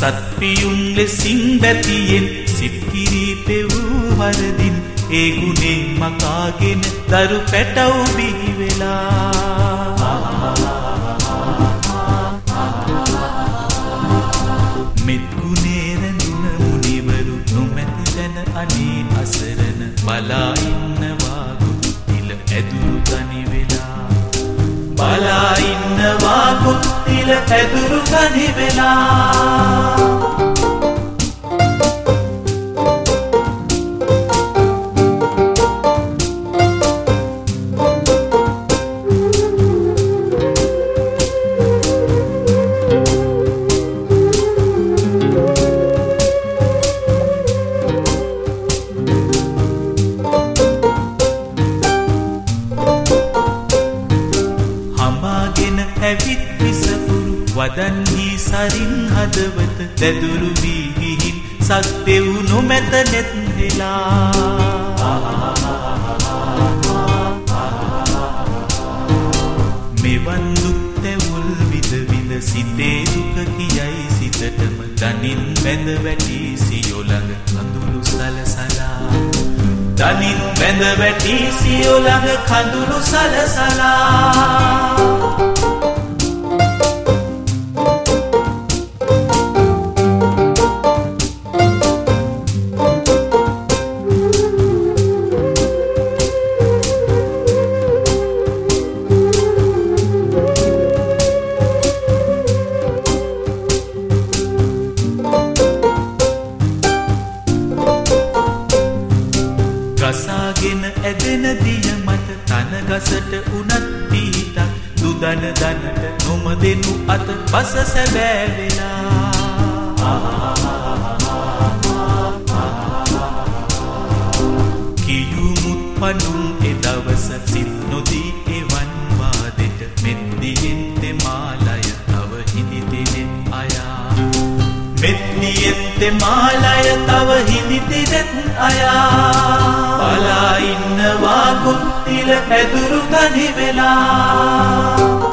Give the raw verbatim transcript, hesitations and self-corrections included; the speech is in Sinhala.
සත්පියුම් ලෙසින් බැතියෙන් සිත් කිරීපේ වූ වරදින් ඒ ගුණේ මකාගෙන දරු පැටව් බිහි වෙලා මෙත් ගුණේ රැඳුන මුනිවරු නොමැති තැන අනේ අසරණ බලා ඉන්නවා ගුත්තිල ඇදුරු තනි වෙලා බලා ඉන්නවා ගුත්තිල ඇදුරු තනි වෙලා ඇවිත් විසපුරු වදන්හි සරින් හදවත දැදුරු වී ගිහින් සක්දෙව් නොමැත නෙත් හෙලා මෙවන් දුක් තැවුල් විඳ විඳ සිතේ දුක කියයි සිතටම දනින් බැඳ වැටි සියොළඟ කඳුළු සලසලා දනින් බැඳ වැටි සියොළඟ කඳුළු සලසලා ගසාගෙන ඇදෙන දිය මත තන ගසට උනත් පිහිටක් දුදන දනට නොමදෙනු අත බස සැබෑ වෙලා කියුමුත් පනුම් එදවස සිත් නොදී එවන් වාදෙට මෙත්දියෙන් තෙමාලය තව හිදිතිනෙත් අයා මෙත්දියෙන් තෙමාලය තව හිදිතිනෙත් අයා බලා ඉන්නවා ගුත්තිල ඇදුරු තනි වෙලා